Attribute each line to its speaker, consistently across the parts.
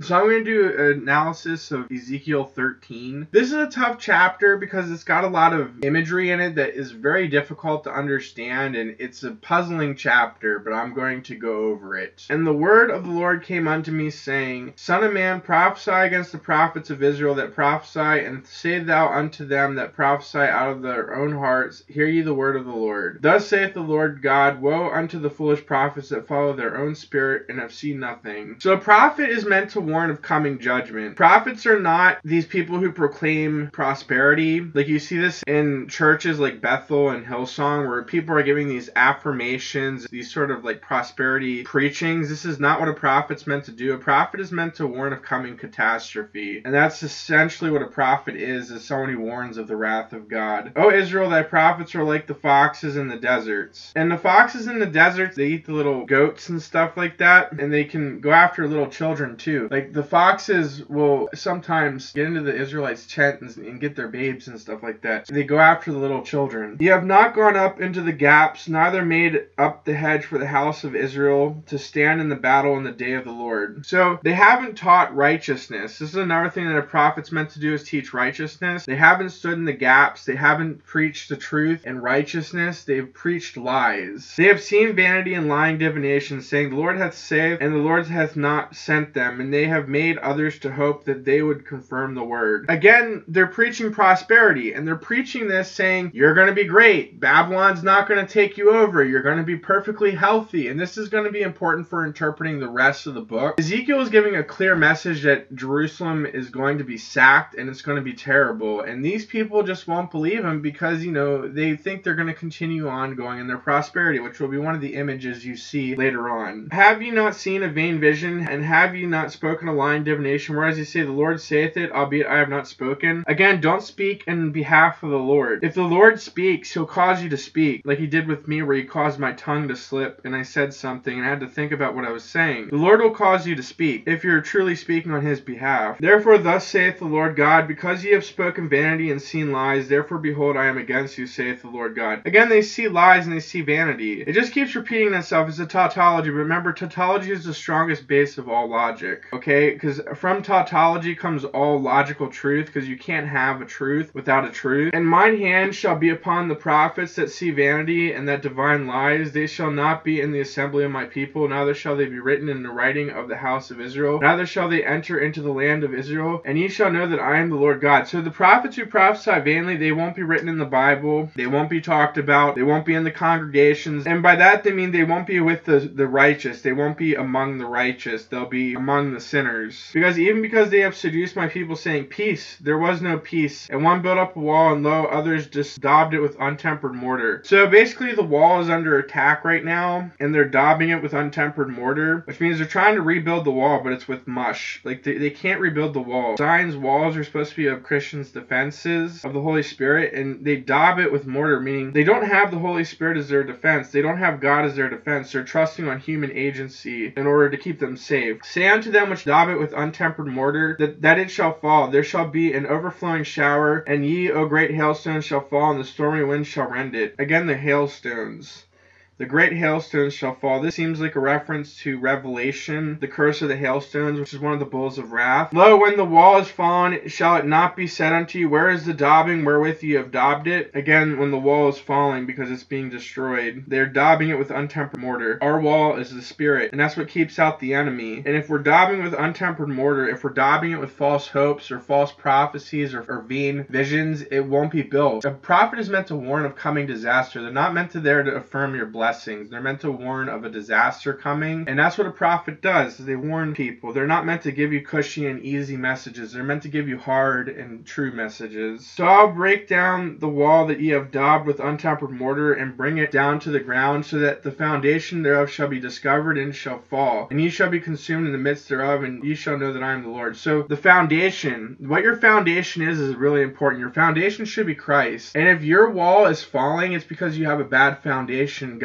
Speaker 1: So I'm going to do an analysis of Ezekiel 13. This is a tough chapter because it's got a lot of imagery in it that is very difficult to understand, and it's a puzzling chapter, but I'm going to go over it. And the word of the Lord came unto me, saying, Son of man, prophesy against the prophets of Israel that prophesy, and say thou unto them that prophesy out of their own hearts, hear ye the word of the Lord. Thus saith the Lord God, woe unto the foolish prophets that follow their own spirit and have seen nothing. So a prophet is meant to warn of coming judgment. Prophets are not these people who proclaim prosperity. Like you see this in churches like Bethel and Hillsong, where people are giving these affirmations, these sort of like prosperity preachings. This is not what a prophet's meant to do. A prophet is meant to warn of coming catastrophe. And that's essentially what a prophet is someone who warns of the wrath of God. O Israel, thy prophets are like the foxes in the deserts. And the foxes in the deserts, they eat the little goats and stuff like that, and they can go after little children too. Like the foxes will sometimes get into the Israelites' tent and get their babes and stuff like that. They go after the little children. Ye have not gone up into the gaps, neither made up the hedge for the house of Israel to stand in the battle in the day of the Lord. So they haven't taught righteousness. This is another thing that a prophet's meant to do, is teach righteousness. They haven't stood in the gaps. They haven't preached the truth and righteousness. They've preached lies. They have seen vanity and lying divination, saying, the Lord hath saved, and the Lord hath not sent them, and they have made others to hope that they would confirm the word. Again, they're preaching prosperity, and they're preaching this saying, you're going to be great. Babylon's not going to take you over. You're going to be perfectly healthy. And this is going to be important for interpreting the rest of the book. Ezekiel is giving a clear message that Jerusalem is going to be sacked and it's going to be terrible. And these people just won't believe him because, they think they're going to continue on going in their prosperity, which will be one of the images you see later on. Have you not seen a vain vision, and have you not spoken a lying divination? Whereas you say, the Lord saith it, albeit I have not spoken. Again, don't speak in behalf of the Lord. If the Lord speaks, he'll cause you to speak, like he did with me, where he caused my tongue to slip and I said something and I had to think about what I was saying. The Lord will cause you to speak if you're truly speaking on his behalf. Therefore thus saith the Lord God, because ye have spoken vanity and seen lies, therefore behold, I am against you, saith the Lord God. Again, they see lies and they see vanity. It just keeps repeating itself. It's a tautology. Remember, tautology is the strongest base of all logic, okay? Because from tautology comes all logical truth, because you can't have a truth without a truth. And mine hand shall be upon the prophets that see vanity and that divine lies. They shall not be in the assembly of my people, neither shall they be written in the writing of the house of Israel, neither shall they enter into the land of Israel, and ye shall know that I am the Lord God. So the prophets who prophesy vainly, they won't be written in the Bible, they won't be talked about, they won't be in the congregations, and by that they mean they won't be with the righteous, they won't be among the righteous, they'll be among the sinners. Because they have seduced my people, saying, peace, there was no peace, and one built up a wall, and lo, others just daubed it with untempered mortar. So basically the wall is under attack right now, and they're daubing it with untempered mortar, which means they're trying to rebuild the wall, but it's with mush. Like they can't rebuild the wall. Zion's walls are supposed to be of Christians' defenses of the Holy Spirit, and they daub it with mortar, meaning they don't have the Holy Spirit as their defense. They don't have God as their defense. They're trusting on human agency in order to keep them safe. Say unto them which daub it with untempered mortar, that it shall fall. There shall be an overflowing shower, and ye, O great hailstones, shall fall, and the stormy wind shall rend it. Again, the hailstones. The great hailstones shall fall. This seems like a reference to Revelation, the curse of the hailstones, which is one of the bowls of wrath. Lo, when the wall is fallen, shall it not be said unto you, where is the daubing wherewith ye have daubed it? Again, when the wall is falling because it's being destroyed, they're daubing it with untempered mortar. Our wall is the Spirit, and that's what keeps out the enemy. And if we're daubing with untempered mortar, if we're daubing it with false hopes or false prophecies or vain visions, it won't be built. A prophet is meant to warn of coming disaster. They're not meant to there to affirm your blessings. They're meant to warn of a disaster coming, and that's what a prophet does. They warn people. They're not meant to give you cushy and easy messages. They're meant to give you hard and true messages. So I'll break down the wall that ye have daubed with untempered mortar and bring it down to the ground, so that the foundation thereof shall be discovered and shall fall, and ye shall be consumed in the midst thereof, and ye shall know that I am the Lord. So the foundation, what your foundation is really important. Your foundation should be Christ. And if your wall is falling, it's because you have a bad foundation. God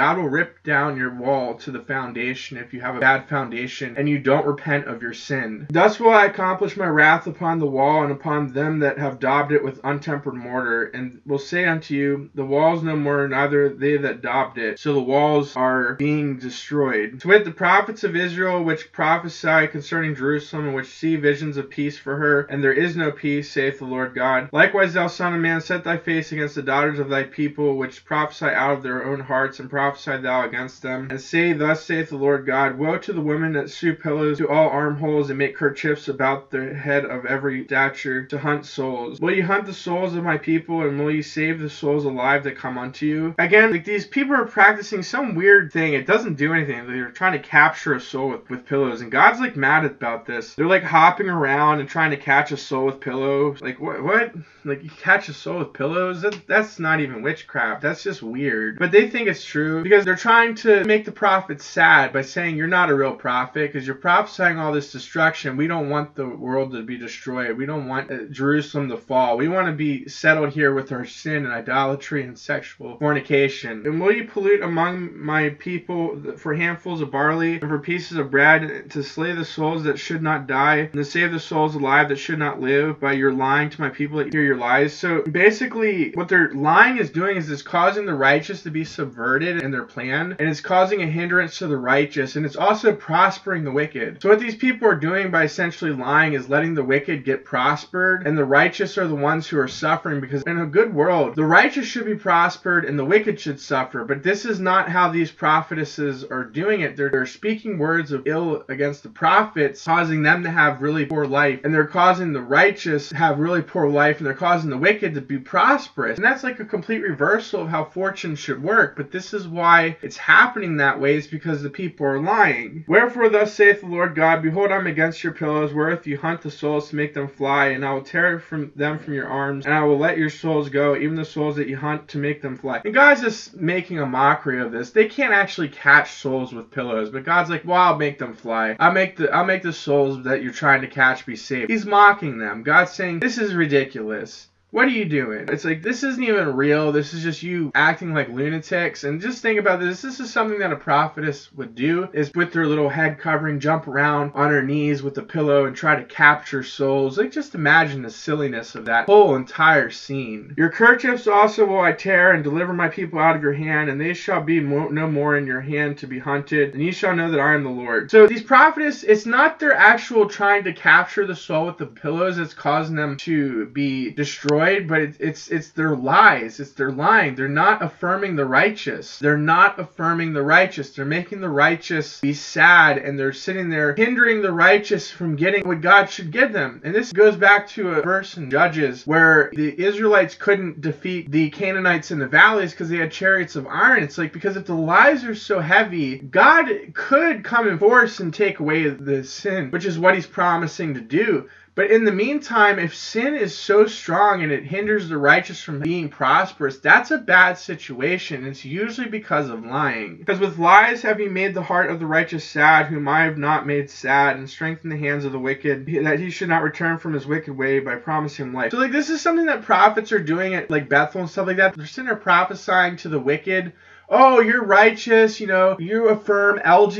Speaker 1: God will rip down your wall to the foundation if you have a bad foundation and you don't repent of your sin. Thus will I accomplish my wrath upon the wall and upon them that have daubed it with untempered mortar, and will say unto you, the wall is no more, neither they that daubed it. So the walls are being destroyed. To wit, the prophets of Israel which prophesy concerning Jerusalem, and which see visions of peace for her, and there is no peace, saith the Lord God. Likewise, thou son of man, set thy face against the daughters of thy people, which prophesy out of their own hearts, and prophesy thou against them, and say, thus saith the Lord God, woe to the women that sew pillows to all armholes, and make kerchiefs about the head of every stature, to hunt souls. Will ye hunt the souls of my people, and will ye save the souls alive that come unto you? Again, like, these people are practicing some weird thing. It doesn't do anything. They're trying to capture a soul with pillows, and God's like mad about this. They're like hopping around and trying to catch a soul with pillows. Like, what? Like, you catch a soul with pillows? That's not even witchcraft. That's just weird. But they think it's true because they're trying to make the prophets sad by saying you're not a real prophet because you're prophesying all this destruction. We don't want the world to be destroyed. We don't want Jerusalem to fall. We want to be settled here with our sin and idolatry and sexual fornication. And will you pollute among my people for handfuls of barley and for pieces of bread to slay the souls that should not die and to save the souls alive that should not live by your lying to my people that hear your lies? So basically what they're lying is doing is it's causing the righteous to be subverted in their plan, and it's causing a hindrance to the righteous, and it's also prospering the wicked. So what these people are doing by essentially lying is letting the wicked get prospered, and the righteous are the ones who are suffering, because in a good world the righteous should be prospered and the wicked should suffer. But this is not how these prophetesses are doing it. They're speaking words of ill against the prophets, causing them to have really poor life, and they're causing the righteous to have really poor life, and they're causing the wicked to be prosperous. And that's like a complete reversal of how fortune should work. But this is why it's happening that way, is because the people are lying. Wherefore thus saith the Lord God, behold, I'm against your pillows, wherewith you hunt the souls to make them fly, and I will tear from them from your arms, and I will let your souls go, even the souls that you hunt to make them fly. And God's just making a mockery of this. They can't actually catch souls with pillows, but God's like, well, I'll make them fly. I'll make the souls that you're trying to catch be saved. He's mocking them. God's saying, this is ridiculous. What are you doing? It's like, this isn't even real. This is just you acting like lunatics. And just think about this. This is something that a prophetess would do, is with their little head covering, jump around on her knees with a pillow and try to capture souls. Like, just imagine the silliness of that whole entire scene. Your kerchiefs also will I tear and deliver my people out of your hand, and they shall be no more in your hand to be hunted, and ye shall know that I am the Lord. So these prophetess, it's not their actual trying to capture the soul with the pillows that's causing them to be destroyed, but it's their lies. It's their lying. They're not affirming the righteous. They're not affirming the righteous. They're making the righteous be sad, and they're sitting there hindering the righteous from getting what God should give them. And this goes back to a verse in Judges where the Israelites couldn't defeat the Canaanites in the valleys because they had chariots of iron. It's like, because if the lies are so heavy, God could come in force and take away the sin, which is what he's promising to do. But in the meantime, if sin is so strong and it hinders the righteous from being prosperous, that's a bad situation. It's usually because of lying. Because with lies have you made the heart of the righteous sad, whom I have not made sad, and strengthened the hands of the wicked, that he should not return from his wicked way by promising him life. So like, this is something that prophets are doing at like Bethel and stuff like that. They're sitting there prophesying to the wicked. Oh, you're righteous, you affirm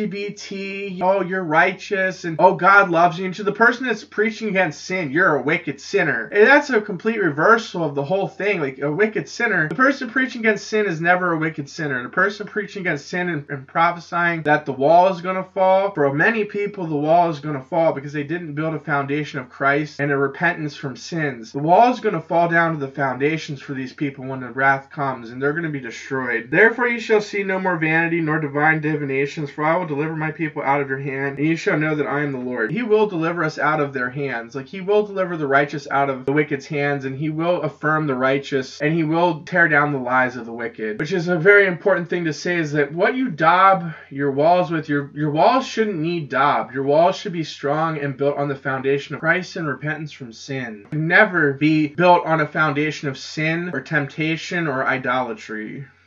Speaker 1: LGBT, oh, you're righteous, and oh, God loves you. And to the person that's preaching against sin, you're a wicked sinner. And that's a complete reversal of the whole thing. Like, a wicked sinner, the person preaching against sin is never a wicked sinner. The person preaching against sin and prophesying that the wall is going to fall, for many people, the wall is going to fall because they didn't build a foundation of Christ and a repentance from sins. The wall is going to fall down to the foundations for these people when the wrath comes, and they're going to be destroyed. Therefore, you shall see no more vanity nor divine divinations, for I will deliver my people out of your hand, and you shall know that I am the Lord. He will deliver us out of their hands. Like, he will deliver the righteous out of the wicked's hands, and he will affirm the righteous, and he will tear down the lies of the wicked. Which is a very important thing to say, is that what you daub your walls with, your walls shouldn't need daub. Your walls should be strong and built on the foundation of Christ and repentance from sin. Never be built on a foundation of sin or temptation or idolatry.